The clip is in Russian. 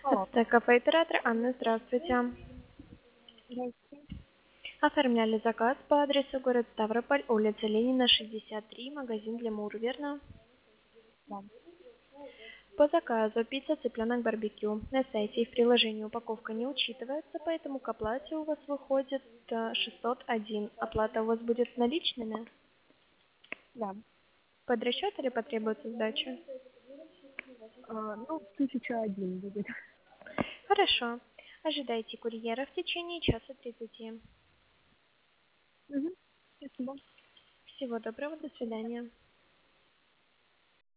Алло, Это кафе-оператор Анна, здравствуйте. здравствуйте. Оформляли заказ по адресу город Ставрополь, улица Ленина, 63, магазин для Мур, верно? Да. По заказу пицца цыпленок барбекю. На сайте и в приложении упаковка не учитывается, поэтому к оплате у вас выходит 601. Оплата у вас будет наличными? Да. Под расчет или потребуется сдача? Ну, 1001 будет. Хорошо. Ожидайте курьера в течение часа 30. Мгм. Спасибо. Всего доброго, до свидания.